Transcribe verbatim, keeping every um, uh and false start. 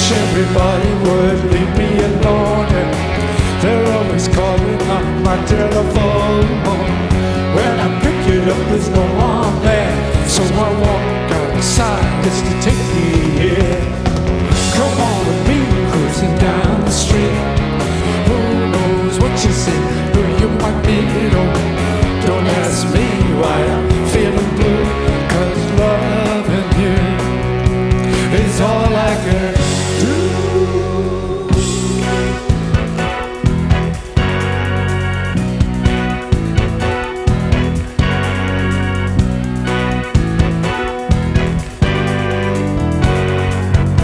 everybody would leave me alone, and they're always calling on my telephone. When I pick it up, there's no one there, so I walk outside just to take the air. Come on with me, cruising down the street. Who knows what you see, who you might meet. Oh, don't ask me why I'm feeling blue, 'cause loving you is all I can